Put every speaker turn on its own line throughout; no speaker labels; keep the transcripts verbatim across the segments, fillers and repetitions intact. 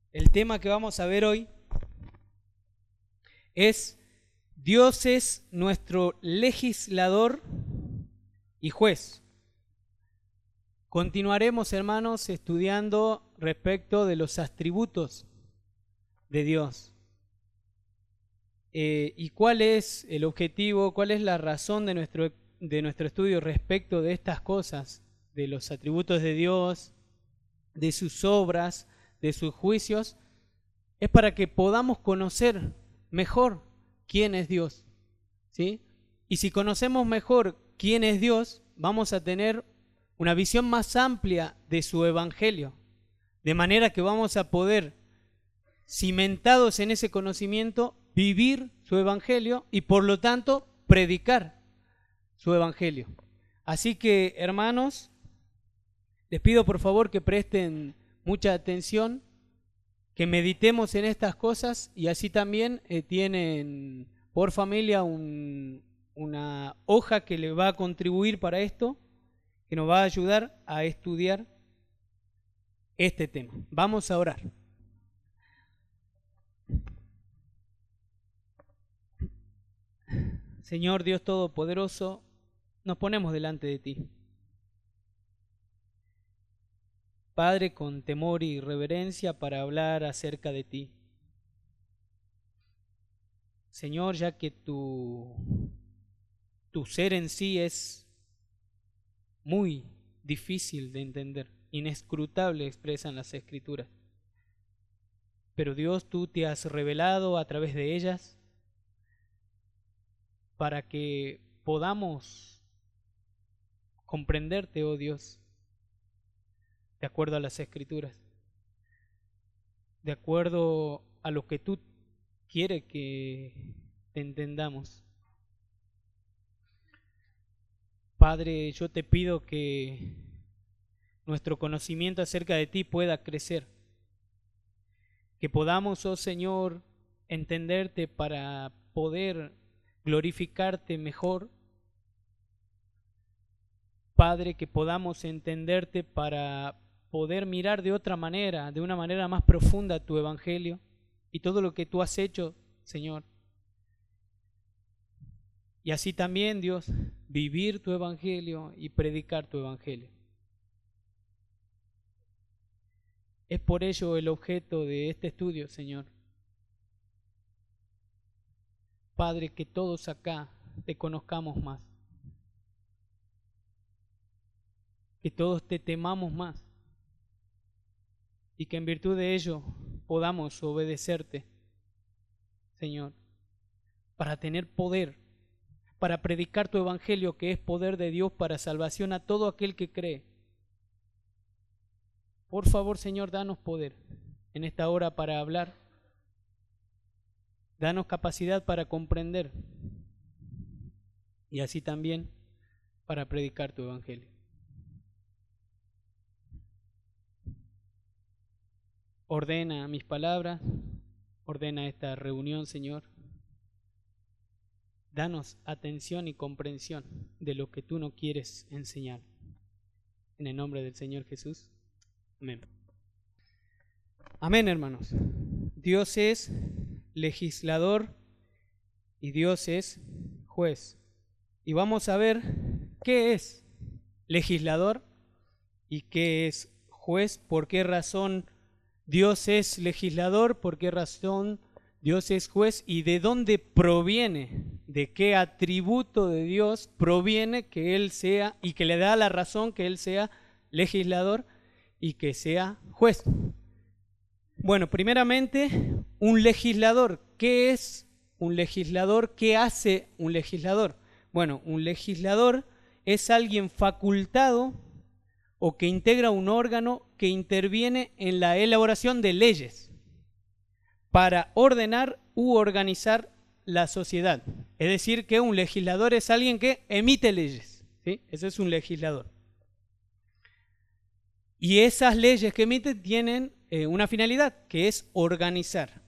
El tema que vamos a ver hoy es: Dios es nuestro legislador y juez. Continuaremos, hermanos, estudiando respecto de los atributos de Dios. Eh, ¿Y cuál es el objetivo, cuál es la razón de nuestro, de nuestro estudio respecto de estas cosas, de los atributos de Dios, de sus obras, de sus juicios? Es para que podamos conocer mejor quién es Dios, ¿sí? Y si conocemos mejor quién es Dios, vamos a tener una visión más amplia de su evangelio, de manera que vamos a poder, cimentados en ese conocimiento, vivir su evangelio y por lo tanto predicar su evangelio. Así que, hermanos, les pido por favor que presten mucha atención, que meditemos en estas cosas, y así también eh, tienen por familia un, una hoja que le va a contribuir para esto, que nos va a ayudar a estudiar este tema. Vamos a orar. Señor Dios Todopoderoso, nos ponemos delante de ti. Padre, con temor y reverencia para hablar acerca de ti. Señor, ya que tu, tu ser en sí es muy difícil de entender, inescrutable, expresan las Escrituras. Pero Dios, tú te has revelado a través de ellas para que podamos comprenderte, oh Dios, de acuerdo a las Escrituras, de acuerdo a lo que tú quieres que te entendamos. Padre, yo te pido que nuestro conocimiento acerca de ti pueda crecer, que podamos, oh Señor, entenderte para poder glorificarte mejor. Padre, que podamos entenderte para poder mirar de otra manera, de una manera más profunda tu evangelio y todo lo que tú has hecho, Señor. Y así también, Dios, vivir tu evangelio y predicar tu evangelio. Es por ello el objeto de este estudio, Señor. Padre, que todos acá te conozcamos más, que todos te temamos más y que en virtud de ello podamos obedecerte, Señor, para tener poder, para predicar tu evangelio, que es poder de Dios para salvación a todo aquel que cree. Por favor, Señor, danos poder en esta hora para hablar. Danos capacidad para comprender y así también para predicar tu evangelio. Ordena mis palabras, ordena esta reunión, Señor. Danos atención y comprensión de lo que tú no quieres enseñar. En el nombre del Señor Jesús. Amén. Amén, hermanos. Dios es legislador y Dios es juez. Y vamos a ver qué es legislador y qué es juez, por qué razón Dios es legislador, por qué razón Dios es juez y de dónde proviene, de qué atributo de Dios proviene que Él sea y que le da la razón que Él sea legislador y que sea juez. Bueno, primeramente, un legislador. ¿Qué es un legislador? ¿Qué hace un legislador? Bueno, un legislador es alguien facultado o que integra un órgano que interviene en la elaboración de leyes para ordenar u organizar la sociedad. Es decir, que un legislador es alguien que emite leyes, ¿sí? Ese es un legislador. Y esas leyes que emite tienen eh, una finalidad, que es organizar.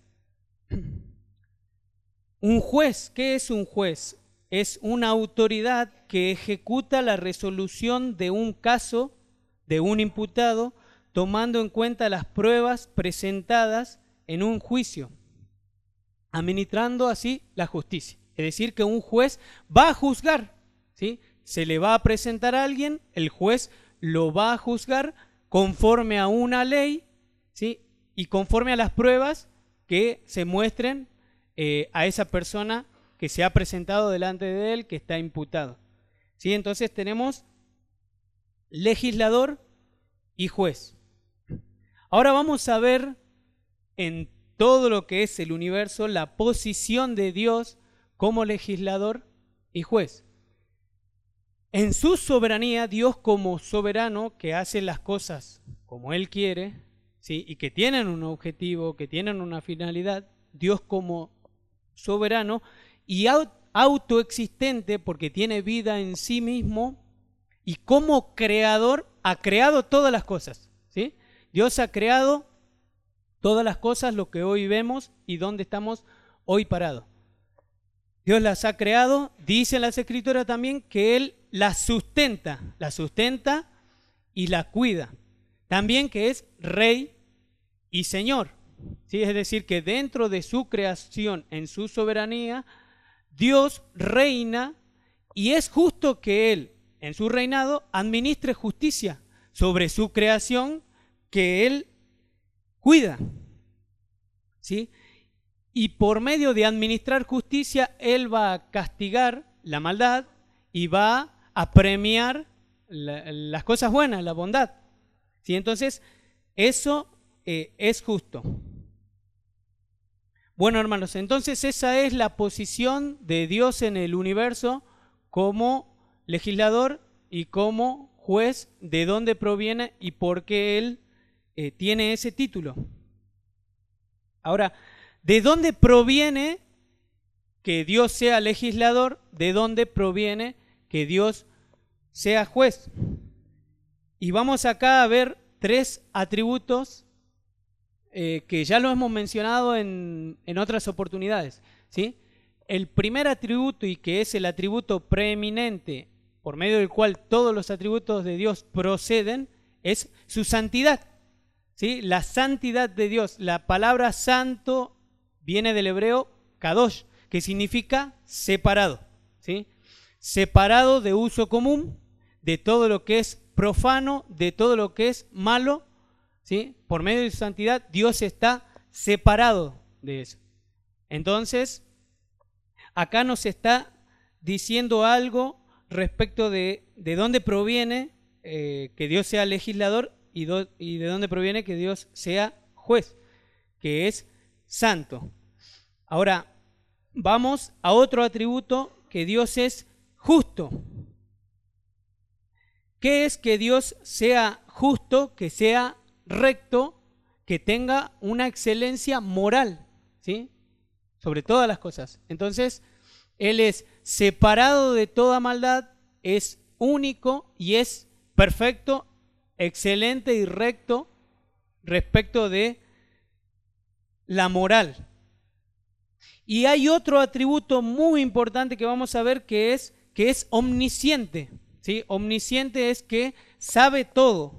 Un juez, ¿qué es un juez? Es una autoridad que ejecuta la resolución de un caso, de un imputado, tomando en cuenta las pruebas presentadas en un juicio, administrando así la justicia. Es decir, que un juez va a juzgar, ¿sí? Se le va a presentar a alguien, el juez lo va a juzgar conforme a una ley, ¿sí? Y conforme a las pruebas que se muestren eh, a esa persona que se ha presentado delante de él, que está imputado. ¿Sí? Entonces tenemos legislador y juez. Ahora vamos a ver en todo lo que es el universo la posición de Dios como legislador y juez. En su soberanía, Dios como soberano que hace las cosas como Él quiere, ¿sí? Y que tienen un objetivo, que tienen una finalidad, Dios como soberano y autoexistente porque tiene vida en sí mismo y como creador ha creado todas las cosas, ¿sí? Dios ha creado todas las cosas, lo que hoy vemos y donde estamos hoy parados. Dios las ha creado, dice en las Escrituras también que Él las sustenta, las sustenta y la cuida. También que es Rey y Señor, ¿sí? Es decir, que dentro de su creación, en su soberanía, Dios reina y es justo que Él, en su reinado, administre justicia sobre su creación que Él cuida, ¿sí? Y por medio de administrar justicia, Él va a castigar la maldad y va a premiar la, las cosas buenas, la bondad, ¿sí? Entonces, eso eh, es justo. Bueno, hermanos, entonces esa es la posición de Dios en el universo como legislador y como juez, de dónde proviene y por qué Él eh, tiene ese título. Ahora, ¿de dónde proviene que Dios sea legislador? ¿De dónde proviene que Dios sea juez? Y vamos acá a ver tres atributos eh, que ya lo hemos mencionado en, en otras oportunidades, ¿sí? El primer atributo, y que es el atributo preeminente por medio del cual todos los atributos de Dios proceden, es su santidad, ¿sí? La santidad de Dios. La palabra santo viene del hebreo kadosh, que significa separado, ¿sí? Separado de uso común, de todo lo que es profano, de todo lo que es malo, ¿sí? Por medio de su santidad, Dios está separado de eso. Entonces, acá nos está diciendo algo respecto de, de dónde proviene eh, que Dios sea legislador y, do, y de dónde proviene que Dios sea juez, que es santo. Ahora, vamos a otro atributo, que Dios es justo. ¿Qué es que Dios sea justo, que sea recto, que tenga una excelencia moral, ¿sí? Sobre todas las cosas? Entonces, Él es separado de toda maldad, es único y es perfecto, excelente y recto respecto de la moral. Y hay otro atributo muy importante que vamos a ver, que es, que es omnisciente, ¿sí? Omnisciente es que sabe todo,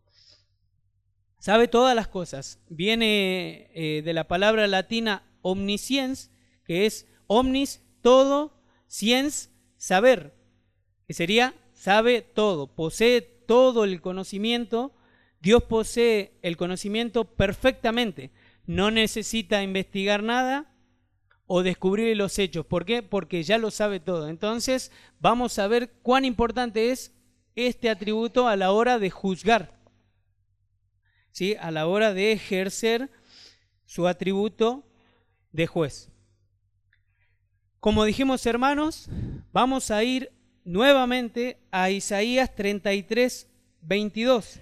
sabe todas las cosas. Viene eh, de la palabra latina omnisciens, que es omnis, todo, sciens, saber, que sería sabe todo, posee todo el conocimiento. Dios posee el conocimiento perfectamente, no necesita investigar nada o descubrir los hechos. ¿Por qué? Porque ya lo sabe todo. Entonces vamos a ver cuán importante es este atributo a la hora de juzgar, ¿sí? A la hora de ejercer su atributo de juez. Como dijimos, hermanos, vamos a ir nuevamente a Isaías treinta y tres, veintidós.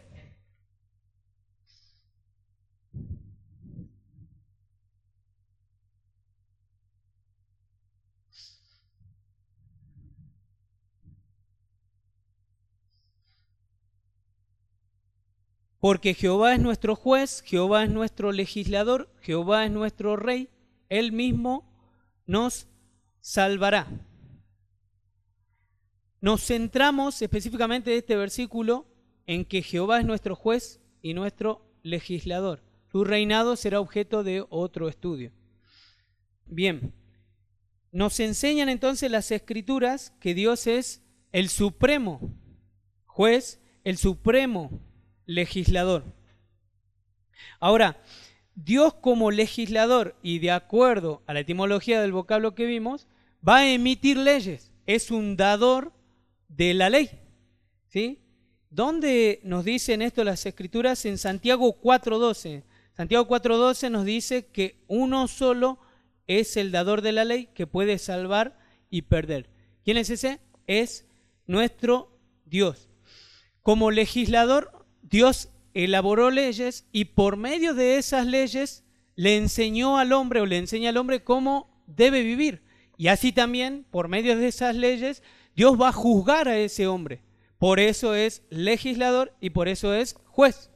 Porque Jehová es nuestro juez, Jehová es nuestro legislador, Jehová es nuestro rey, Él mismo nos salvará. Nos centramos específicamente en este versículo en que Jehová es nuestro juez y nuestro legislador. Su reinado será objeto de otro estudio. Bien, nos enseñan entonces las Escrituras que Dios es el supremo juez, el supremo legislador. Ahora, Dios como legislador y de acuerdo a la etimología del vocablo que vimos, va a emitir leyes. Es un dador de la ley. ¿Sí? ¿Dónde nos dicen esto las Escrituras? En Santiago cuatro doce. Santiago cuatro doce nos dice que uno solo es el dador de la ley que puede salvar y perder. ¿Quién es ese? Es nuestro Dios. Como legislador, Dios elaboró leyes y por medio de esas leyes le enseñó al hombre o le enseña al hombre cómo debe vivir. Y así también, por medio de esas leyes, Dios va a juzgar a ese hombre. Por eso es legislador y por eso es juez.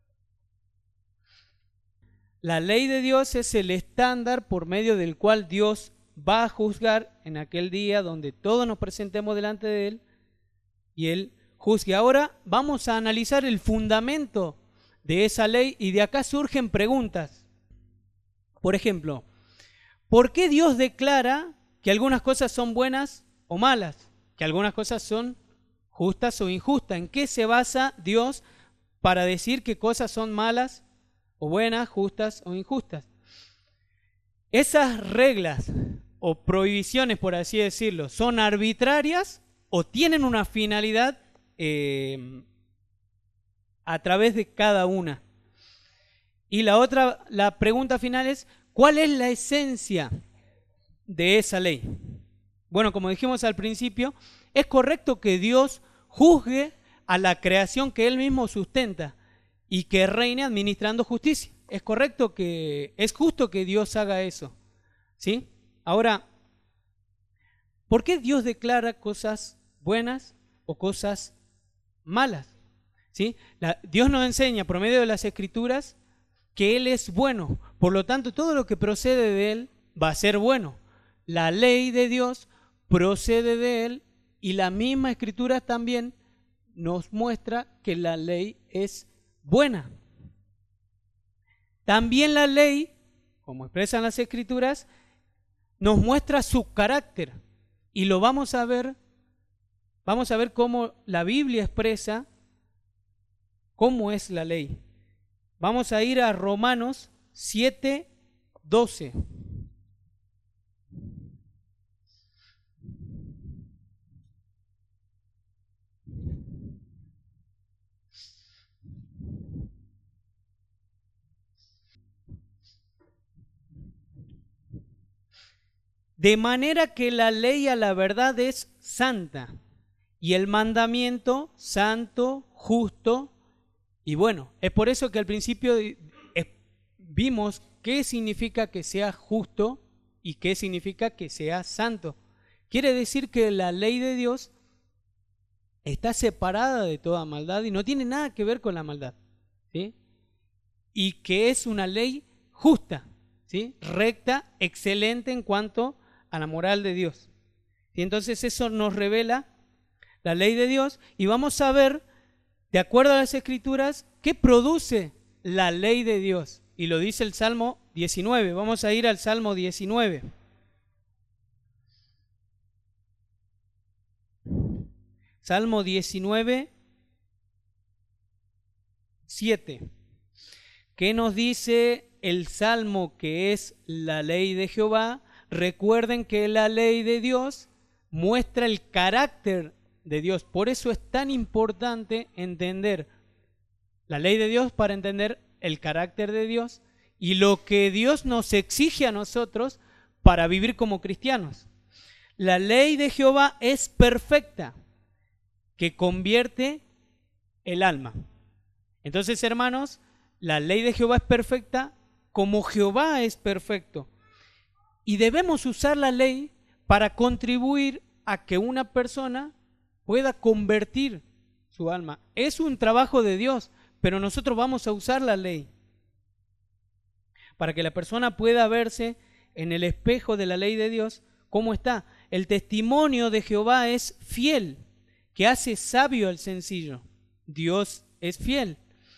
La ley de Dios es el estándar por medio del cual Dios va a juzgar en aquel día donde todos nos presentemos delante de Él y Él juzgue. Ahora vamos a analizar el fundamento de esa ley y de acá surgen preguntas. Por ejemplo, ¿por qué Dios declara que algunas cosas son buenas o malas? Que algunas cosas son justas o injustas. ¿En qué se basa Dios para decir qué cosas son malas o buenas, justas o injustas? Esas reglas o prohibiciones, por así decirlo, ¿son arbitrarias o tienen una finalidad eh, a través de cada una? Y la otra, la pregunta final es, ¿cuál es la esencia de esa ley? Bueno, como dijimos al principio, es correcto que Dios juzgue a la creación que Él mismo sustenta y que reine administrando justicia. Es correcto que, es justo que Dios haga eso, ¿sí? Ahora, ¿por qué Dios declara cosas buenas o cosas malas? ¿Sí? La, Dios nos enseña por medio de las Escrituras que Él es bueno, por lo tanto todo lo que procede de Él va a ser bueno. La ley de Dios procede de Él y la misma Escritura también nos muestra que la ley es buena. También la ley, como expresan las Escrituras, nos muestra su carácter y lo vamos a ver, vamos a ver cómo la Biblia expresa cómo es la ley. Vamos a ir a Romanos siete, doce. De manera que la ley a la verdad es santa, y el mandamiento santo, justo y bueno. Es por eso que al principio vimos qué significa que sea justo y qué significa que sea santo. Quiere decir que la ley de Dios está separada de toda maldad y no tiene nada que ver con la maldad, ¿sí? Y que es una ley justa, ¿sí? Recta, excelente en cuanto a la moral de Dios. Y entonces eso nos revela la ley de Dios y vamos a ver, de acuerdo a las Escrituras, qué produce la ley de Dios. Y lo dice el Salmo diecinueve. Vamos a ir al Salmo diecinueve. Salmo diecinueve, siete. ¿Qué nos dice el Salmo que es la ley de Jehová? Recuerden que la ley de Dios muestra el carácter de Dios. Por eso es tan importante entender la ley de Dios para entender el carácter de Dios y lo que Dios nos exige a nosotros para vivir como cristianos. La ley de Jehová es perfecta, que convierte el alma. Entonces, hermanos, la ley de Jehová es perfecta como Jehová es perfecto. Y debemos usar la ley para contribuir a que una persona pueda convertir su alma. Es un trabajo de Dios, pero nosotros vamos a usar la ley para que la persona pueda verse en el espejo de la ley de Dios cómo está. El testimonio de Jehová es fiel, que hace sabio al sencillo. Dios es fiel.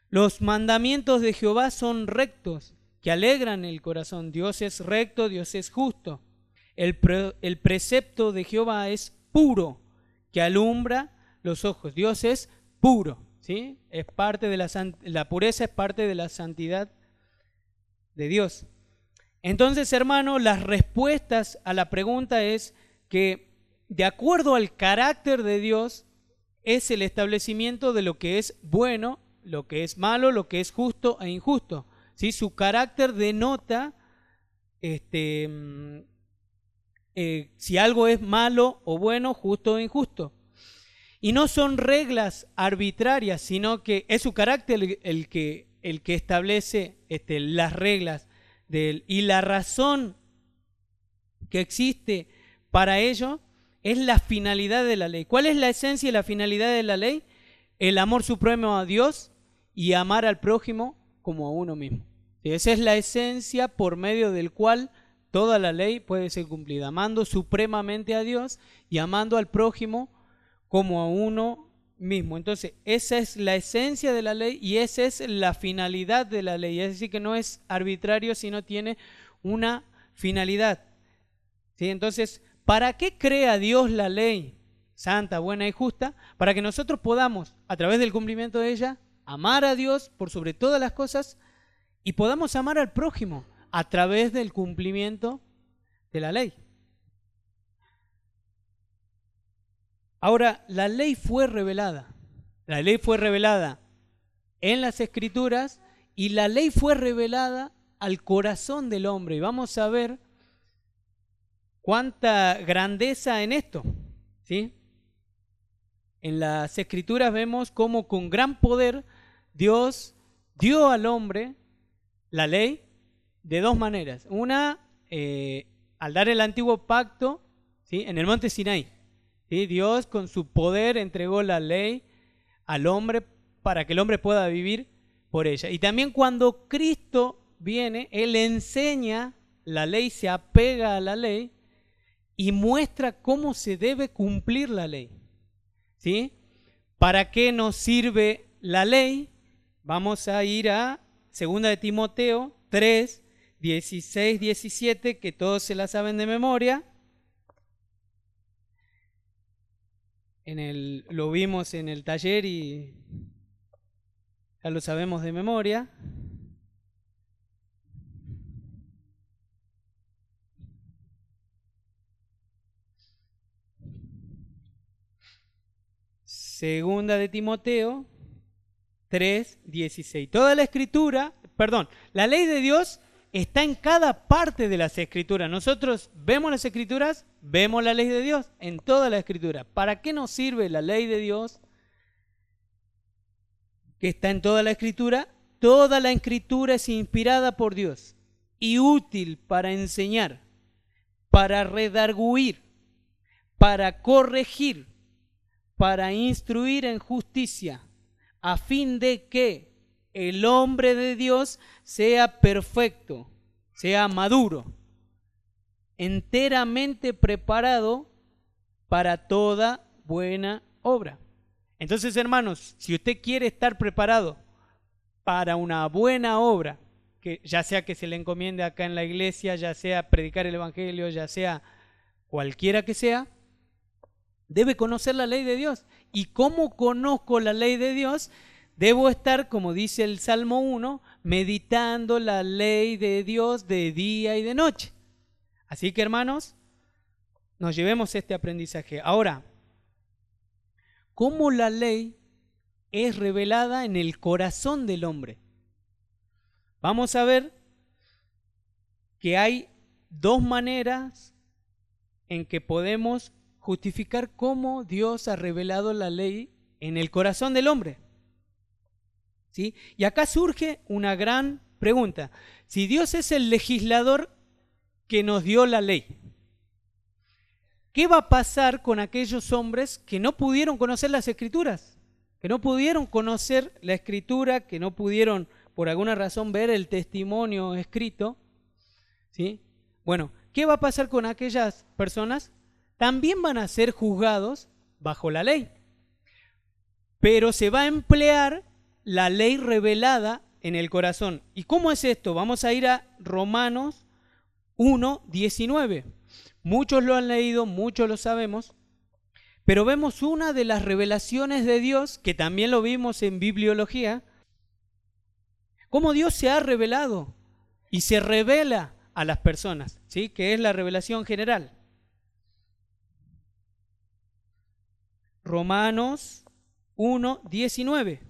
Los mandamientos de Jehová son rectos, que alegran el corazón. Dios es recto, Dios es justo. El, pre, el precepto de Jehová es puro, que alumbra los ojos. Dios es puro, ¿sí? Es parte de la, la pureza es parte de la santidad de Dios. Entonces, hermano, las respuestas a la pregunta es que de acuerdo al carácter de Dios es el establecimiento de lo que es bueno, lo que es malo, lo que es justo e injusto, ¿sí? Su carácter denota este, eh, si algo es malo o bueno, justo o injusto. Y no son reglas arbitrarias, sino que es su carácter el, el, que, el que establece este, las reglas de él. Y la razón que existe para ello es la finalidad de la ley. ¿Cuál es la esencia y la finalidad de la ley? El amor supremo a Dios y amar al prójimo como a uno mismo. Esa es la esencia por medio del cual toda la ley puede ser cumplida, amando supremamente a Dios y amando al prójimo como a uno mismo. Entonces, esa es la esencia de la ley y esa es la finalidad de la ley. Es decir, que no es arbitrario, sino tiene una finalidad. ¿Sí? Entonces, ¿para qué crea Dios la ley santa, buena y justa? Para que nosotros podamos, a través del cumplimiento de ella, amar a Dios por sobre todas las cosas y podamos amar al prójimo a través del cumplimiento de la ley. Ahora, la ley fue revelada. La ley fue revelada en las Escrituras y la ley fue revelada al corazón del hombre. Y vamos a ver cuánta grandeza en esto, ¿sí? En las Escrituras vemos cómo con gran poder Dios dio al hombre la ley de dos maneras. Una, eh, al dar el antiguo pacto, ¿sí? En el monte Sinaí. ¿Sí? Dios con su poder entregó la ley al hombre para que el hombre pueda vivir por ella. Y también cuando Cristo viene, Él enseña la ley, se apega a la ley y muestra cómo se debe cumplir la ley. ¿Sí? ¿Para qué nos sirve la ley? Vamos a ir a segunda de Timoteo tres, dieciséis, diecisiete, que todos se la saben de memoria. En el, lo vimos en el taller y ya lo sabemos de memoria. Segunda de Timoteo tres, dieciséis. Toda la escritura, perdón, la ley de Dios está en cada parte de las escrituras. Nosotros vemos las escrituras, vemos la ley de Dios en toda la escritura. ¿Para qué nos sirve la ley de Dios que está en toda la escritura? Toda la escritura es inspirada por Dios y útil para enseñar, para redarguir, para corregir, para instruir en justicia, a fin de que el hombre de Dios sea perfecto, sea maduro, enteramente preparado para toda buena obra. Entonces, hermanos, si usted quiere estar preparado para una buena obra, que ya sea que se le encomiende acá en la iglesia, ya sea predicar el evangelio, ya sea cualquiera que sea, debe conocer la ley de Dios. ¿Y cómo conozco la ley de Dios? Debo estar, como dice el Salmo uno, meditando la ley de Dios de día y de noche. Así que, hermanos, nos llevemos este aprendizaje. Ahora, ¿cómo la ley es revelada en el corazón del hombre? Vamos a ver que hay dos maneras en que podemos justificar cómo Dios ha revelado la ley en el corazón del hombre. ¿Sí? Y acá surge una gran pregunta. Si Dios es el legislador que nos dio la ley, ¿qué va a pasar con aquellos hombres que no pudieron conocer las Escrituras? Que no pudieron conocer la Escritura, que no pudieron por alguna razón ver el testimonio escrito. ¿Sí? Bueno, ¿qué va a pasar con aquellas personas? También van a ser juzgados bajo la ley, pero se va a emplear la ley revelada en el corazón. ¿Y cómo es esto? Vamos a ir a Romanos uno, diecinueve. Muchos lo han leído, muchos lo sabemos, pero vemos una de las revelaciones de Dios, que también lo vimos en bibliología, cómo Dios se ha revelado y se revela a las personas, ¿sí? Que es la revelación general. Romanos uno, diecinueve.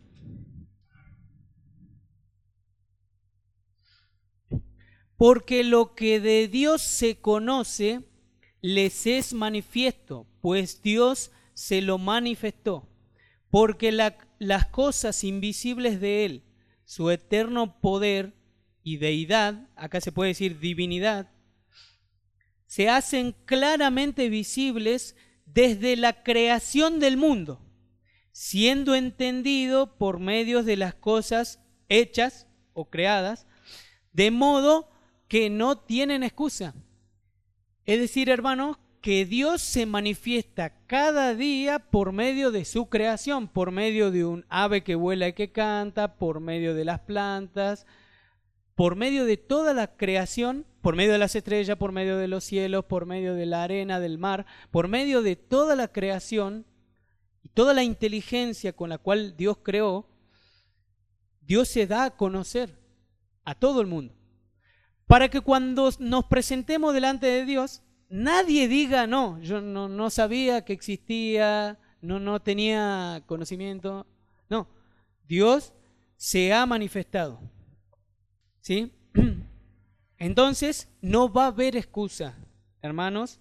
Porque lo que de Dios se conoce les es manifiesto, pues Dios se lo manifestó. Porque la, las cosas invisibles de Él, su eterno poder y deidad, acá se puede decir divinidad, se hacen claramente visibles desde la creación del mundo, siendo entendido por medio de las cosas hechas o creadas, de modo que no tienen excusa. Es decir, hermanos, que Dios se manifiesta cada día por medio de su creación, por medio de un ave que vuela y que canta, por medio de las plantas, por medio de toda la creación, por medio de las estrellas, por medio de los cielos, por medio de la arena, del mar, por medio de toda la creación y toda la inteligencia con la cual Dios creó, Dios se da a conocer a todo el mundo. Para que cuando nos presentemos delante de Dios, nadie diga, no, yo no, no sabía que existía, no, no tenía conocimiento. No, Dios se ha manifestado. ¿Sí? Entonces, no va a haber excusa, hermanos,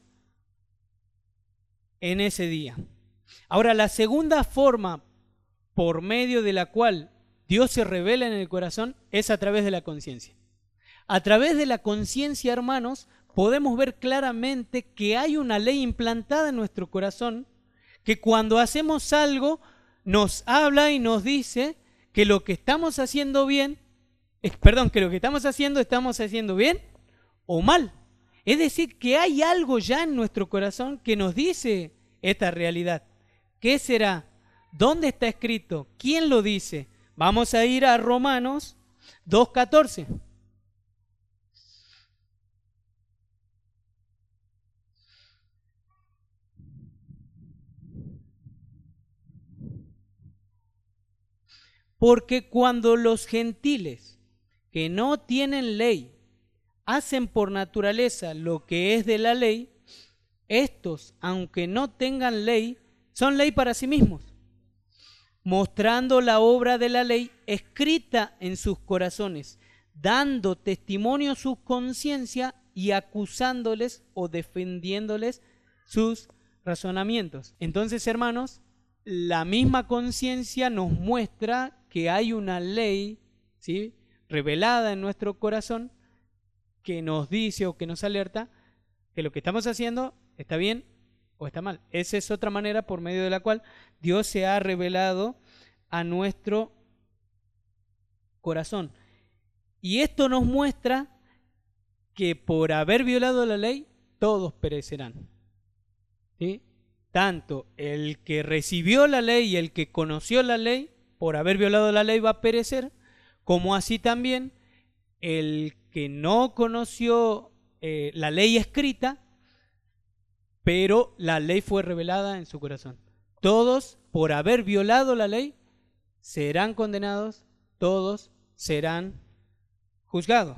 en ese día. Ahora, la segunda forma por medio de la cual Dios se revela en el corazón es a través de la conciencia. A través de la conciencia, hermanos, podemos ver claramente que hay una ley implantada en nuestro corazón que cuando hacemos algo nos habla y nos dice que lo que estamos haciendo bien, eh, perdón, que lo que estamos haciendo estamos haciendo bien o mal. Es decir, que hay algo ya en nuestro corazón que nos dice esta realidad. ¿Qué será? ¿Dónde está escrito? ¿Quién lo dice? Vamos a ir a Romanos dos catorce. Porque cuando los gentiles que no tienen ley hacen por naturaleza lo que es de la ley, estos, aunque no tengan ley, son ley para sí mismos, mostrando la obra de la ley escrita en sus corazones, dando testimonio su conciencia y acusándoles o defendiéndoles sus razonamientos. Entonces, hermanos, la misma conciencia nos muestra que hay una ley, ¿sí?, revelada en nuestro corazón que nos dice o que nos alerta que lo que estamos haciendo está bien o está mal. Esa es otra manera por medio de la cual Dios se ha revelado a nuestro corazón. Y esto nos muestra que por haber violado la ley, todos perecerán. ¿Sí? Tanto el que recibió la ley y el que conoció la ley, por haber violado la ley va a perecer, como así también el que no conoció eh, la ley escrita, pero la ley fue revelada en su corazón. Todos, por haber violado la ley, serán condenados, todos serán juzgados.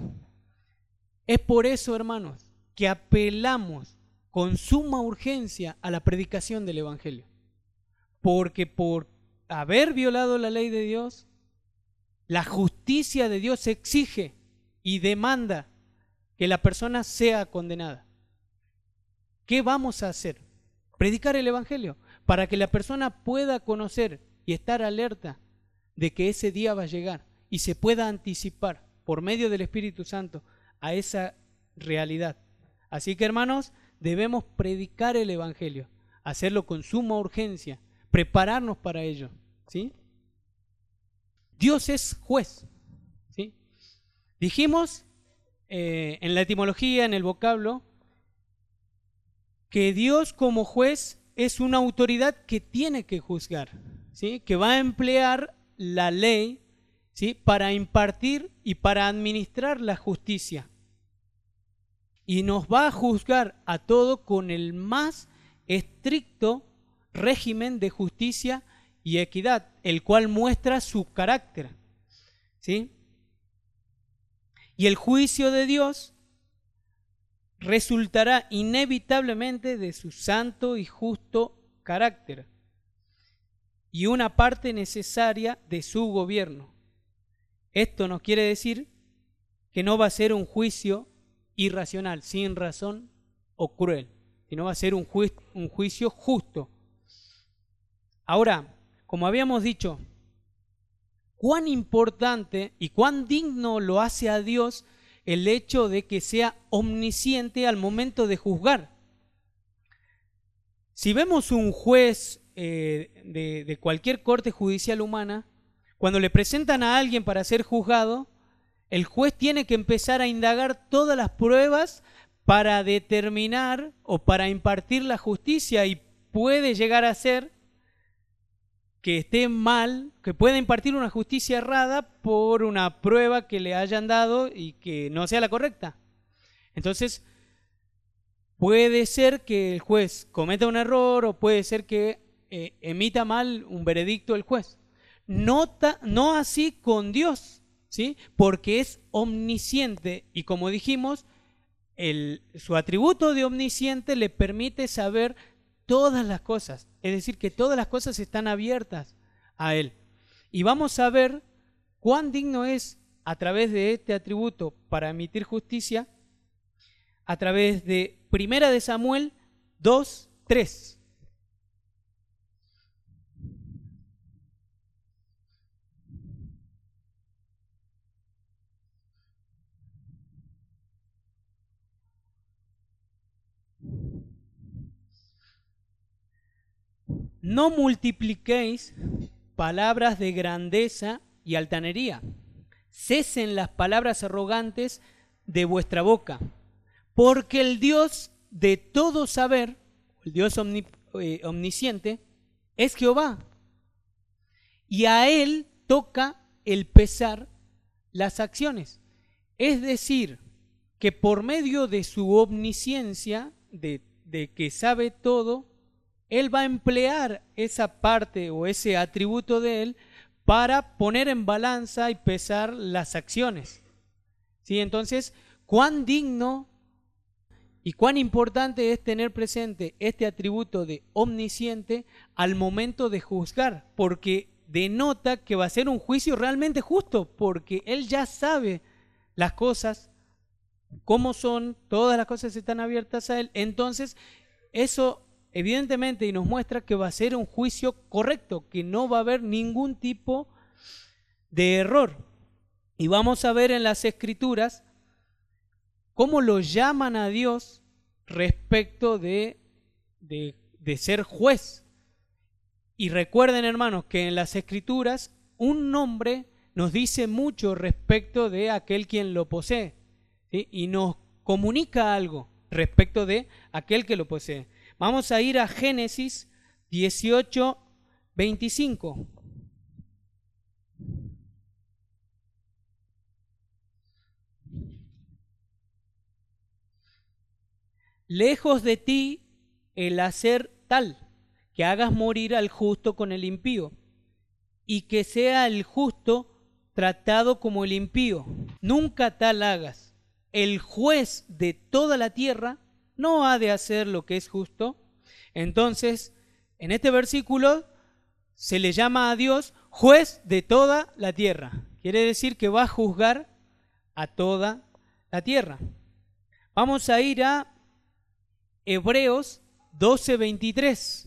Es por eso, hermanos, que apelamos con suma urgencia a la predicación del Evangelio. Porque por haber violado la ley de Dios, la justicia de Dios exige y demanda que la persona sea condenada. ¿Qué vamos a hacer? Predicar el Evangelio para que la persona pueda conocer y estar alerta de que ese día va a llegar y se pueda anticipar por medio del Espíritu Santo a esa realidad. Así que, hermanos, debemos predicar el Evangelio, hacerlo con suma urgencia, prepararnos para ello, ¿sí? Dios es juez, ¿sí? Dijimos eh, en la etimología, en el vocablo, que Dios como juez es una autoridad que tiene que juzgar, ¿sí?, que va a emplear la ley ¿sí? Para impartir y para administrar la justicia. Y nos va a juzgar a todo con el más estricto régimen de justicia y equidad, el cual muestra su carácter, ¿sí? Y el juicio de Dios resultará inevitablemente de su santo y justo carácter y una parte necesaria de su gobierno. Esto nos quiere decir que no va a ser un juicio irracional, sin razón o cruel, sino va a ser un, ju- un juicio justo. Ahora, como habíamos dicho, cuán importante y cuán digno lo hace a Dios el hecho de que sea omnisciente al momento de juzgar. Si vemos un juez eh, de, de cualquier corte judicial humana, cuando le presentan a alguien para ser juzgado, el juez tiene que empezar a indagar todas las pruebas para determinar o para impartir la justicia, y puede llegar a ser que esté mal, que pueda impartir una justicia errada por una prueba que le hayan dado y que no sea la correcta. Entonces, puede ser que el juez cometa un error o puede ser que eh, emita mal un veredicto el juez. No, ta, no así con Dios, ¿sí? Porque es omnisciente y, como dijimos, el, su atributo de omnisciente le permite saber todas las cosas, es decir, que todas las cosas están abiertas a Él. Y vamos a ver cuán digno es a través de este atributo para emitir justicia, a través de Primera de Samuel dos, tres. No multipliquéis palabras de grandeza y altanería. Cesen las palabras arrogantes de vuestra boca, porque el Dios de todo saber, el Dios omni, eh, omnisciente, es Jehová, y a Él toca el pesar las acciones. Es decir, que por medio de su omnisciencia, de, de que sabe todo, Él va a emplear esa parte o ese atributo de Él para poner en balanza y pesar las acciones. ¿Sí? Entonces, cuán digno y cuán importante es tener presente este atributo de omnisciente al momento de juzgar, porque denota que va a ser un juicio realmente justo, porque Él ya sabe las cosas, cómo son, todas las cosas están abiertas a Él. Entonces, eso evidentemente y nos muestra que va a ser un juicio correcto, que no va a haber ningún tipo de error. Y vamos a ver en las Escrituras cómo lo llaman a Dios respecto de, de, de ser juez. Y recuerden, hermanos, que en las Escrituras un nombre nos dice mucho respecto de aquel quien lo posee, ¿sí? Y nos comunica algo respecto de aquel que lo posee. Vamos a ir a Génesis dieciocho, veinticinco. Lejos de ti el hacer tal, que hagas morir al justo con el impío, y que sea el justo tratado como el impío. Nunca tal hagas. El juez de toda la tierra no ha de hacer lo que es justo. Entonces, en este versículo se le llama a Dios juez de toda la tierra. Quiere decir que va a juzgar a toda la tierra. Vamos a ir a Hebreos doce, veintitrés.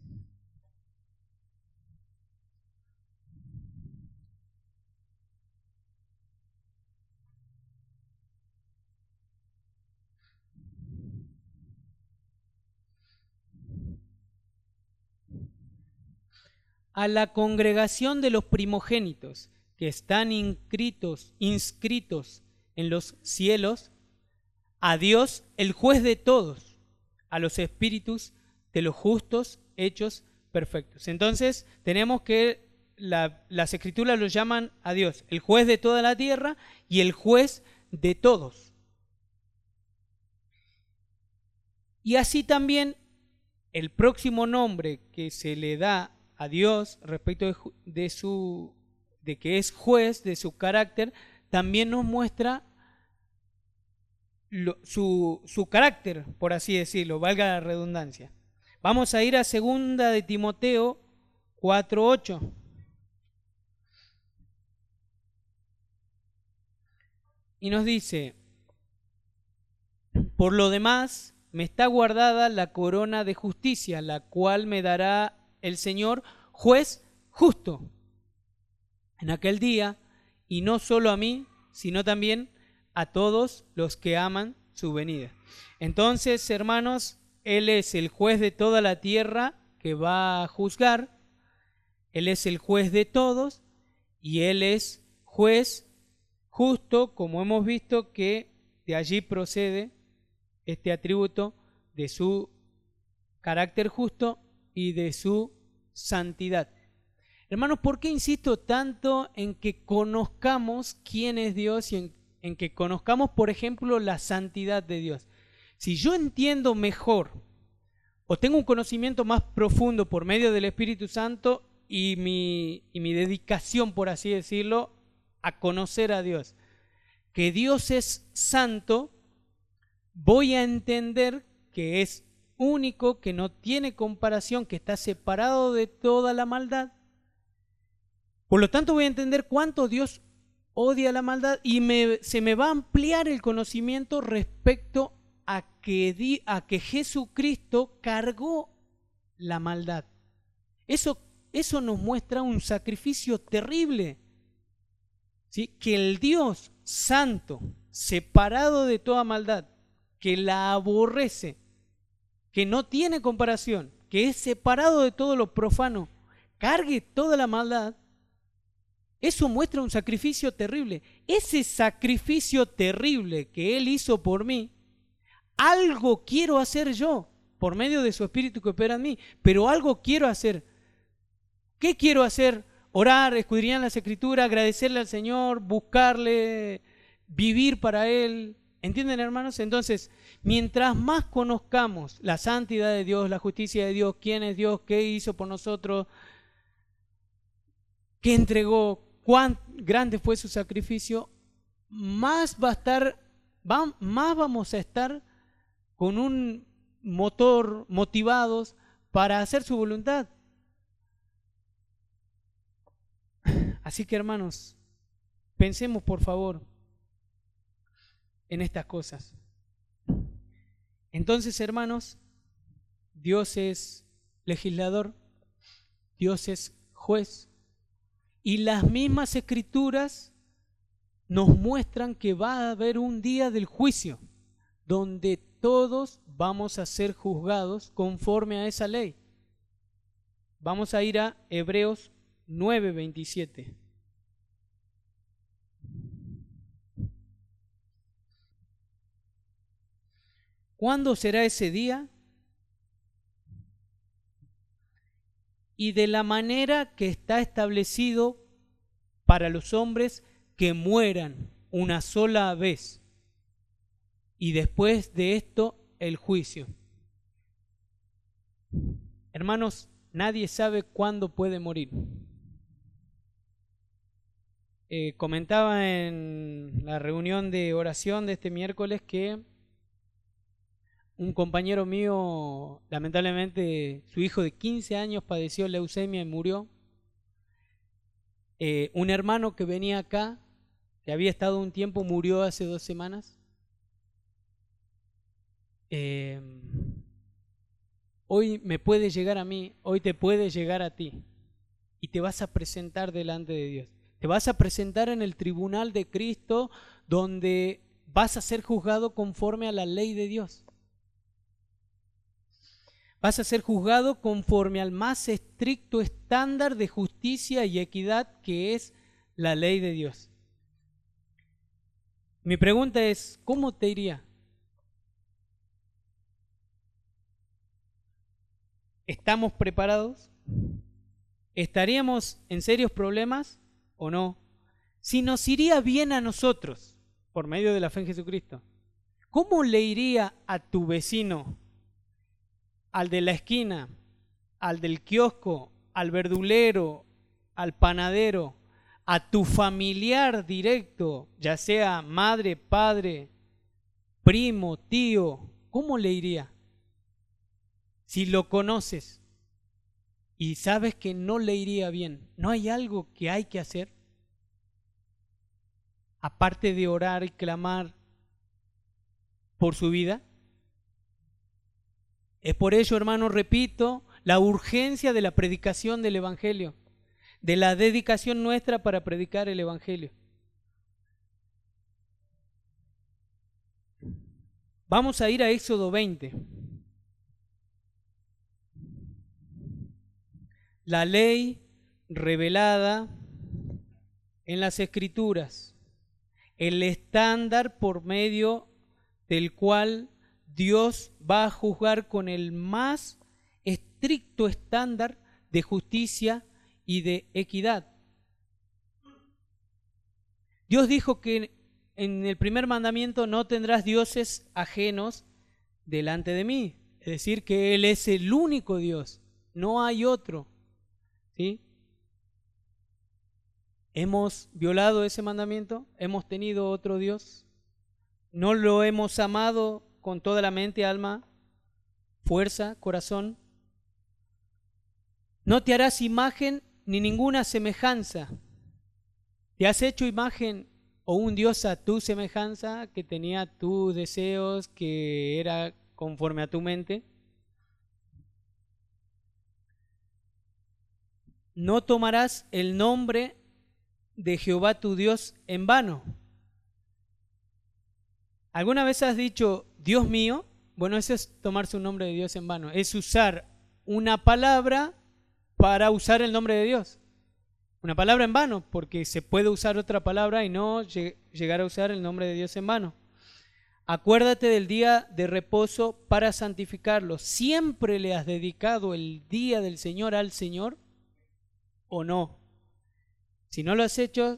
A la congregación de los primogénitos que están inscritos, inscritos en los cielos, a Dios, el juez de todos, a los espíritus de los justos hechos perfectos. Entonces, tenemos que la, las escrituras lo llaman a Dios el juez de toda la tierra y el juez de todos. Y así también el próximo nombre que se le da a Dios respecto de, de, su, de que es juez, de su carácter, también nos muestra lo, su, su carácter, por así decirlo, valga la redundancia. Vamos a ir a segunda de Timoteo cuatro ocho. Y nos dice, por lo demás, me está guardada la corona de justicia, la cual me dará el Señor, juez justo, en aquel día, y no solo a mí, sino también a todos los que aman su venida. Entonces, hermanos, Él es el juez de toda la tierra que va a juzgar, Él es el juez de todos, y Él es juez justo, como hemos visto que de allí procede este atributo de su carácter justo y de su santidad. Hermanos, ¿por qué insisto tanto en que conozcamos quién es Dios y en, en que conozcamos, por ejemplo, la santidad de Dios? Si yo entiendo mejor o tengo un conocimiento más profundo por medio del Espíritu Santo y mi, y mi dedicación, por así decirlo, a conocer a Dios, que Dios es santo, voy a entender que es único, que no tiene comparación, que está separado de toda la maldad. Por lo tanto, voy a entender cuánto Dios odia la maldad y me, se me va a ampliar el conocimiento respecto a que, di, a que Jesucristo cargó la maldad. Eso, eso nos muestra un sacrificio terrible, ¿sí? Que el Dios santo, separado de toda maldad, que la aborrece, que no tiene comparación, que es separado de todo lo profano, cargue toda la maldad, eso muestra un sacrificio terrible. Ese sacrificio terrible que Él hizo por mí, algo quiero hacer yo, por medio de su Espíritu que opera en mí, pero algo quiero hacer. ¿Qué quiero hacer? Orar, escudriñar las Escrituras, agradecerle al Señor, buscarle, vivir para Él. ¿Entienden, hermanos? Entonces, mientras más conozcamos la santidad de Dios, la justicia de Dios, quién es Dios, qué hizo por nosotros, qué entregó, cuán grande fue su sacrificio, más va a estar, va, más vamos a estar con un motor motivados para hacer su voluntad. Así que, hermanos, pensemos por favor en estas cosas. Entonces, hermanos, Dios es legislador, Dios es juez, y las mismas Escrituras nos muestran que va a haber un día del juicio, donde todos vamos a ser juzgados conforme a esa ley. Vamos a ir a Hebreos nueve veintisiete. ¿Cuándo será ese día? Y de la manera que está establecido para los hombres que mueran una sola vez, y después de esto el juicio. Hermanos, nadie sabe cuándo puede morir. Eh, comentaba en la reunión de oración de este miércoles que un compañero mío, lamentablemente, su hijo de quince años padeció leucemia y murió. Eh, un hermano que venía acá, que había estado un tiempo, murió hace dos semanas. Eh, hoy me puede llegar a mí, hoy te puede llegar a ti, y te vas a presentar delante de Dios. Te vas a presentar en el tribunal de Cristo, donde vas a ser juzgado conforme a la ley de Dios. Vas a ser juzgado conforme al más estricto estándar de justicia y equidad que es la ley de Dios. Mi pregunta es, ¿cómo te iría? ¿Estamos preparados? ¿estaríamos en serios problemas o no? Si nos iría bien a nosotros por medio de la fe en Jesucristo, ¿cómo le iría a tu vecino, al de la esquina, al del kiosco, al verdulero, al panadero, a tu familiar directo, ya sea madre, padre, primo, tío? ¿Cómo le iría? Si lo conoces y sabes que no le iría bien, ¿no hay algo que hay que hacer? Aparte de orar y clamar por su vida. Es por ello, hermano, repito, la urgencia de la predicación del Evangelio, de la dedicación nuestra para predicar el Evangelio. Vamos a ir a Éxodo veinte. La ley revelada en las Escrituras, el estándar por medio del cual Dios va a juzgar con el más estricto estándar de justicia y de equidad. Dios dijo que en el primer mandamiento no tendrás dioses ajenos delante de mí. Es decir, que Él es el único Dios, no hay otro. ¿Sí? ¿Hemos violado ese mandamiento? ¿Hemos tenido otro Dios? ¿No lo hemos amado con toda la mente, alma, fuerza, corazón? No te harás imagen ni ninguna semejanza. ¿Te has hecho imagen o un Dios a tu semejanza, que tenía tus deseos, que era conforme a tu mente? No tomarás el nombre de Jehová tu Dios en vano. ¿Alguna vez has dicho Dios mío? Bueno, eso es tomarse un nombre de Dios en vano. Es usar una palabra para usar el nombre de Dios. Una palabra en vano, porque se puede usar otra palabra y no llegar a usar el nombre de Dios en vano. Acuérdate del día de reposo para santificarlo. ¿Siempre le has dedicado el día del Señor al Señor o no? Si no lo has hecho,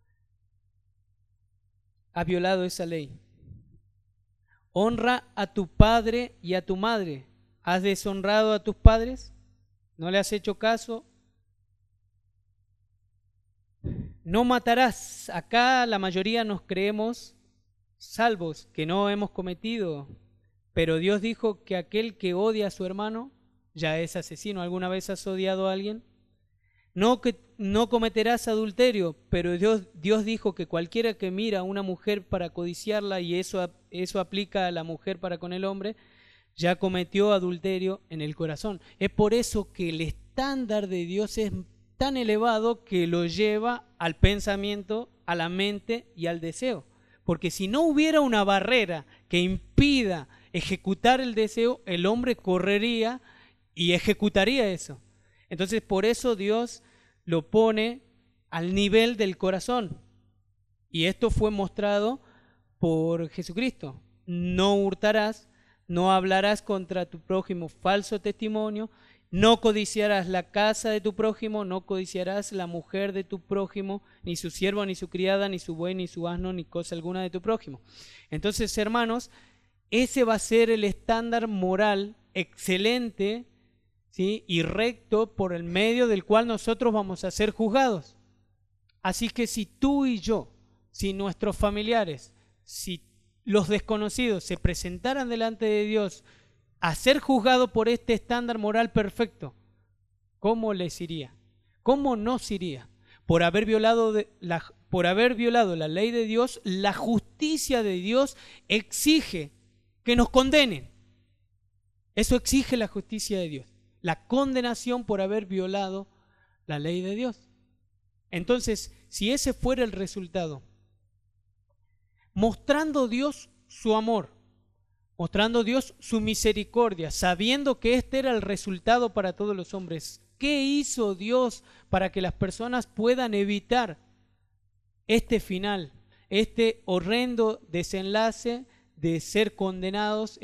has violado esa ley. Honra a tu padre y a tu madre. ¿Has deshonrado a tus padres? ¿No le has hecho caso? No matarás. Acá la mayoría nos creemos salvos, que no hemos cometido, pero Dios dijo que aquel que odia a su hermano ya es asesino. ¿Alguna vez has odiado a alguien? No, que, no cometerás adulterio, pero Dios, Dios dijo que cualquiera que mira a una mujer para codiciarla, y eso, eso aplica a la mujer para con el hombre, ya cometió adulterio en el corazón. Es por eso que el estándar de Dios es tan elevado que lo lleva al pensamiento, a la mente y al deseo. Porque si no hubiera una barrera que impida ejecutar el deseo, el hombre correría y ejecutaría eso. Entonces, por eso Dios lo pone al nivel del corazón. Y esto fue mostrado por Jesucristo. No hurtarás, no hablarás contra tu prójimo falso testimonio, no codiciarás la casa de tu prójimo, no codiciarás la mujer de tu prójimo, ni su siervo, ni su criada, ni su buey, ni su asno, ni cosa alguna de tu prójimo. Entonces, hermanos, ese va a ser el estándar moral excelente, ¿sí?, y recto por el medio del cual nosotros vamos a ser juzgados. Así que si tú y yo, si nuestros familiares, si los desconocidos se presentaran delante de Dios a ser juzgados por este estándar moral perfecto, ¿cómo les iría? ¿Cómo nos iría? Por haber violado de la, por haber violado la ley de Dios, la justicia de Dios exige que nos condenen. Eso exige la justicia de Dios, la condenación por haber violado la ley de Dios. Entonces, si ese fuera el resultado, mostrando Dios su amor, mostrando Dios su misericordia, sabiendo que este era el resultado para todos los hombres, ¿qué hizo Dios para que las personas puedan evitar este final, este horrendo desenlace de ser condenados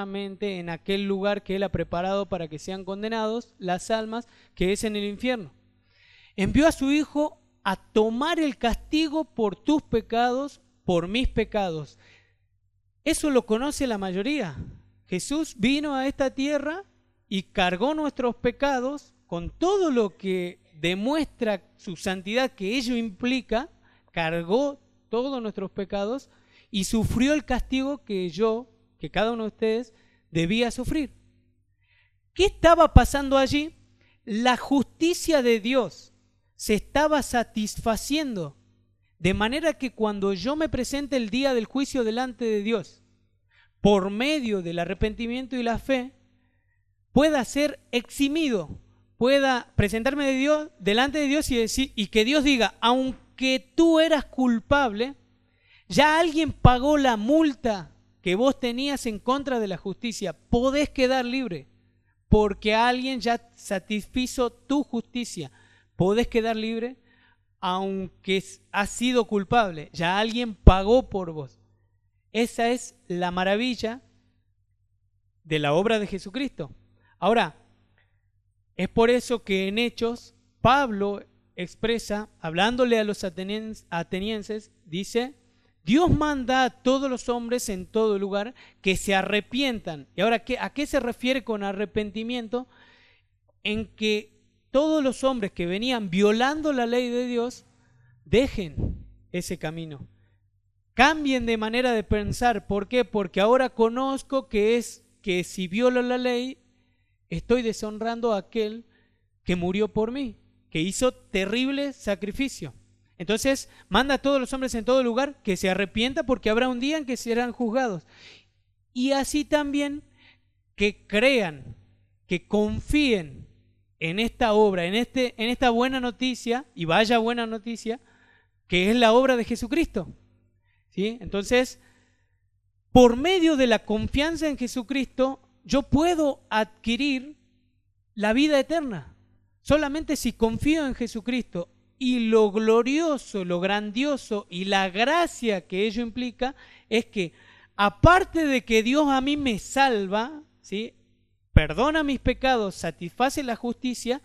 eternamente en aquel lugar que Él ha preparado para que sean condenados las almas, que es en el infierno? envió a su Hijo a tomar el castigo por tus pecados, por mis pecados. Eso lo conoce la mayoría. Jesús vino a esta tierra y cargó nuestros pecados con todo lo que demuestra su santidad que ello implica, cargó todos nuestros pecados y sufrió el castigo que yo, que cada uno de ustedes debía sufrir. ¿Qué estaba pasando allí? La justicia de Dios se estaba satisfaciendo, de manera que cuando yo me presente el día del juicio delante de Dios, por medio del arrepentimiento y la fe, pueda ser eximido, pueda presentarme de Dios, delante de Dios y, decir, y que Dios diga, aunque tú eras culpable, ya alguien pagó la multa que vos tenías en contra de la justicia, podés quedar libre, porque alguien ya satisfizo tu justicia, podés quedar libre, aunque has sido culpable, ya alguien pagó por vos. Esa es la maravilla de la obra de Jesucristo. Ahora, es por eso que en Hechos, Pablo expresa, hablándole a los atenienses, dice, Dios manda a todos los hombres en todo lugar que se arrepientan. Y ahora, ¿a qué se refiere con arrepentimiento? En que todos los hombres que venían violando la ley de Dios, dejen ese camino. Cambien de manera de pensar. ¿Por qué? Porque ahora conozco que es que si violo la ley, estoy deshonrando a aquel que murió por mí, que hizo terrible sacrificio. Entonces, manda a todos los hombres en todo lugar que se arrepientan porque habrá un día en que serán juzgados. Y así también que crean, que confíen en esta obra, en, este, en esta buena noticia, y vaya buena noticia, que es la obra de Jesucristo. ¿Sí? Entonces, por medio de la confianza en Jesucristo, yo puedo adquirir la vida eterna. Solamente si confío en Jesucristo y lo glorioso, lo grandioso y la gracia que ello implica es que, aparte de que Dios a mí me salva, ¿sí? Perdona mis pecados, satisface la justicia,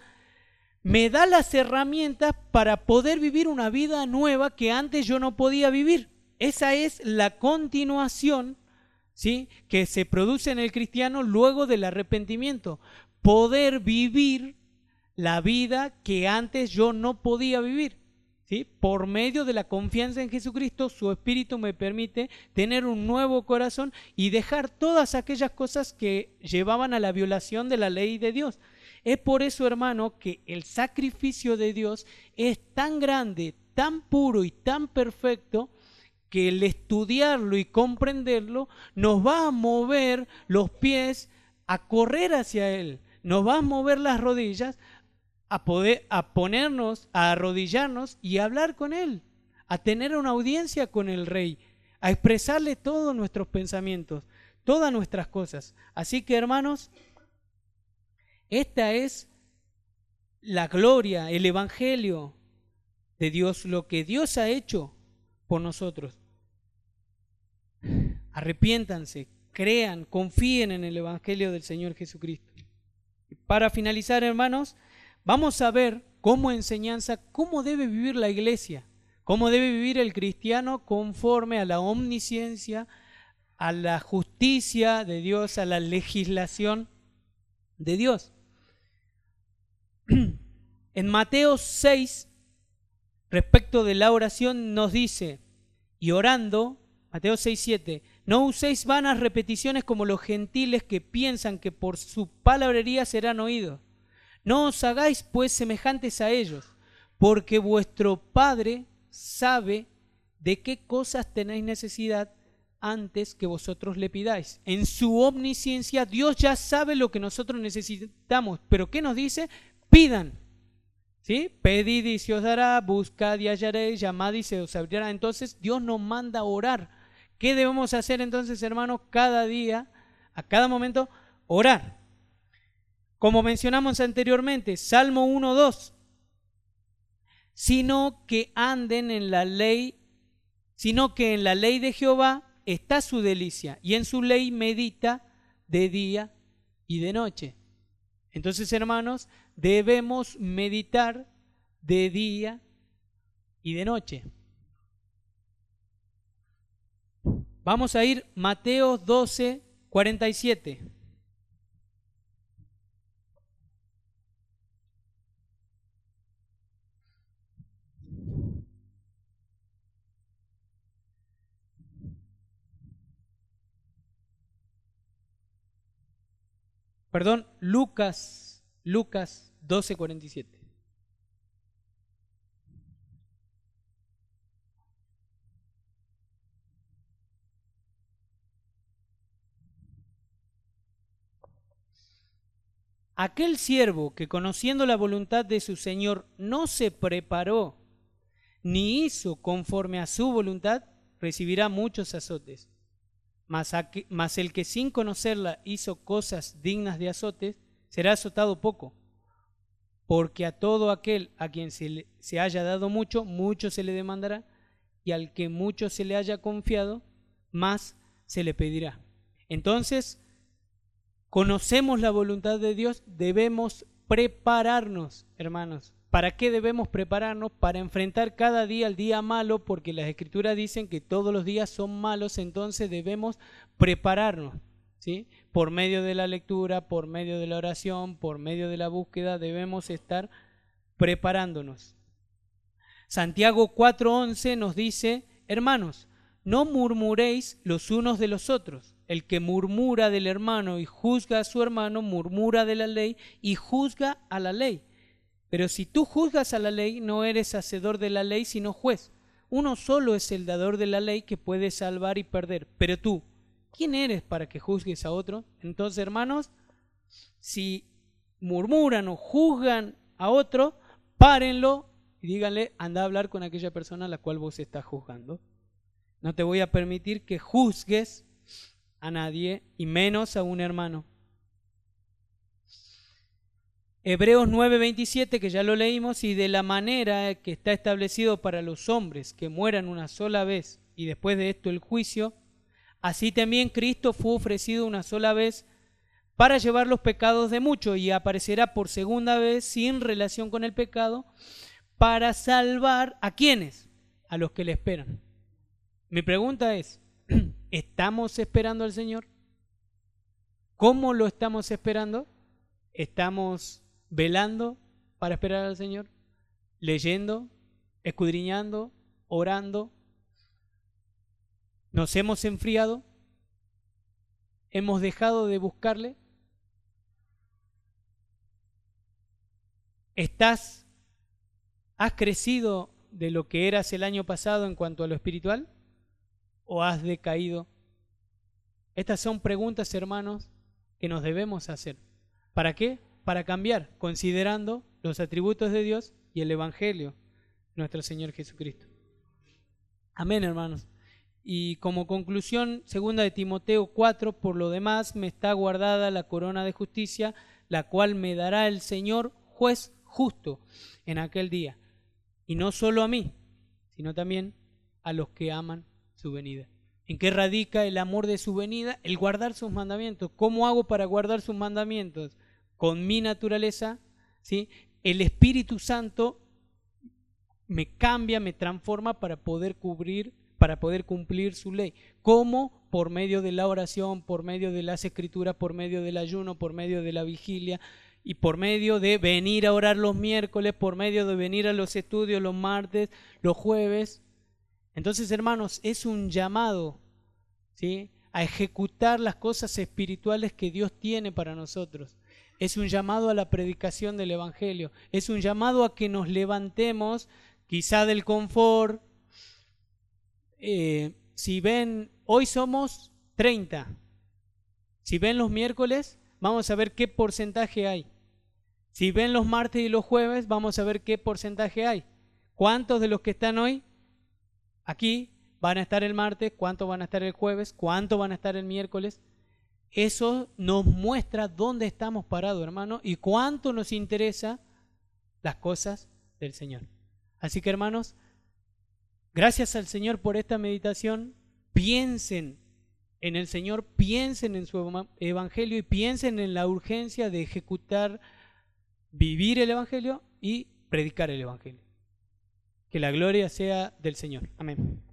me da las herramientas para poder vivir una vida nueva que antes yo no podía vivir. Esa es la continuación, ¿sí?, que se produce en el cristiano luego del arrepentimiento. Poder vivir la vida que antes yo no podía vivir, ¿sí? Por medio de la confianza en Jesucristo, su Espíritu me permite tener un nuevo corazón y dejar todas aquellas cosas que llevaban a la violación de la ley de Dios. Es por eso, hermano, que el sacrificio de Dios es tan grande, tan puro y tan perfecto, que el estudiarlo y comprenderlo nos va a mover los pies a correr hacia Él, nos va a mover las rodillas a poder a ponernos, a arrodillarnos y a hablar con Él, a tener una audiencia con el Rey, a expresarle todos nuestros pensamientos, todas nuestras cosas. Así que, hermanos, esta es la gloria, el Evangelio de Dios, lo que Dios ha hecho por nosotros. Arrepiéntanse, crean, confíen en el Evangelio del Señor Jesucristo. Para finalizar, hermanos, vamos a ver como enseñanza cómo debe vivir la iglesia, cómo debe vivir el cristiano conforme a la omnisciencia, a la justicia de Dios, a la legislación de Dios. En Mateo seis, respecto de la oración, nos dice, y orando, Mateo seis, siete, no uséis vanas repeticiones como los gentiles que piensan que por su palabrería serán oídos. No os hagáis pues semejantes a ellos, porque vuestro Padre sabe de qué cosas tenéis necesidad antes que vosotros le pidáis. En su omnisciencia Dios ya sabe lo que nosotros necesitamos, pero ¿qué nos dice? Pidan. ¿Sí? Pedid y se os dará, buscad y hallaréis, llamad y se os abrirá. Entonces Dios nos manda a orar. ¿Qué debemos hacer entonces, hermanos? Cada día, a cada momento, orar. Como mencionamos anteriormente, Salmo uno, dos, sino que anden en la ley, sino que en la ley de Jehová está su delicia, y en su ley medita de día y de noche. Entonces, hermanos, debemos meditar de día y de noche. Vamos a ir Mateo doce, cuarenta y siete. Perdón, Lucas, Lucas doce, cuarenta y siete. Aquel siervo que conociendo la voluntad de su Señor no se preparó ni hizo conforme a su voluntad, recibirá muchos azotes. Mas, aqu- mas el que sin conocerla hizo cosas dignas de azotes, será azotado poco. Porque a todo aquel a quien se, le, se haya dado mucho, mucho se le demandará, y al que mucho se le haya confiado, más se le pedirá. Entonces, conocemos la voluntad de Dios, debemos prepararnos, hermanos. ¿Para qué debemos prepararnos? Para enfrentar cada día el día malo, porque las Escrituras dicen que todos los días son malos, entonces debemos prepararnos, ¿sí? Por medio de la lectura, por medio de la oración, por medio de la búsqueda, debemos estar preparándonos. Santiago cuatro once nos dice, hermanos, no murmuréis los unos de los otros. El que murmura del hermano y juzga a su hermano, murmura de la ley y juzga a la ley. Pero si tú juzgas a la ley, no eres hacedor de la ley, sino juez. Uno solo es el dador de la ley que puede salvar y perder. Pero tú, ¿quién eres para que juzgues a otro? Entonces, hermanos, si murmuran o juzgan a otro, párenlo y díganle, anda a hablar con aquella persona a la cual vos estás juzgando. No te voy a permitir que juzgues a nadie y menos a un hermano. Hebreos nueve veintisiete, que ya lo leímos, y de la manera que está establecido para los hombres que mueran una sola vez y después de esto el juicio, así también Cristo fue ofrecido una sola vez para llevar los pecados de muchos y aparecerá por segunda vez sin relación con el pecado para salvar ¿a quiénes? A los que le esperan. Mi pregunta es, ¿estamos esperando al Señor? ¿Cómo lo estamos esperando? ¿Estamos velando para esperar al Señor? ¿Leyendo? ¿Escudriñando? ¿Orando? ¿Nos hemos enfriado? ¿Hemos dejado de buscarle? ¿Estás, has crecido de lo que eras el año pasado en cuanto a lo espiritual? ¿O has decaído? Estas son preguntas, hermanos, que nos debemos hacer. ¿Para qué? Para cambiar, considerando los atributos de Dios y el Evangelio de nuestro Señor Jesucristo. Amén, hermanos. Y como conclusión, segunda de Timoteo cuatro, por lo demás me está guardada la corona de justicia, la cual me dará el Señor, juez justo, en aquel día. Y no solo a mí, sino también a los que aman su venida. ¿En qué radica el amor de su venida? El guardar sus mandamientos. ¿Cómo hago para guardar sus mandamientos? Con mi naturaleza, ¿sí? El Espíritu Santo me cambia, me transforma para poder cubrir, para poder cumplir su ley. ¿Cómo? Por medio de la oración, por medio de las escrituras, por medio del ayuno, por medio de la vigilia y por medio de venir a orar los miércoles, por medio de venir a los estudios los martes, los jueves. Entonces, hermanos, es un llamado, ¿sí?, a ejecutar las cosas espirituales que Dios tiene para nosotros. Es un llamado a la predicación del Evangelio. Es un llamado a que nos levantemos, quizá del confort. Eh, si ven, hoy somos treinta. Si ven los miércoles, vamos a ver qué porcentaje hay. Si ven los martes y los jueves, vamos a ver qué porcentaje hay. ¿Cuántos de los que están hoy aquí van a estar el martes? ¿Cuántos van a estar el jueves? ¿Cuántos van a estar el miércoles? Eso nos muestra dónde estamos parados, hermano, y cuánto nos interesa las cosas del Señor. Así que, hermanos, gracias al Señor por esta meditación. Piensen en el Señor, piensen en su Evangelio y piensen en la urgencia de ejecutar, vivir el Evangelio y predicar el Evangelio. Que la gloria sea del Señor. Amén.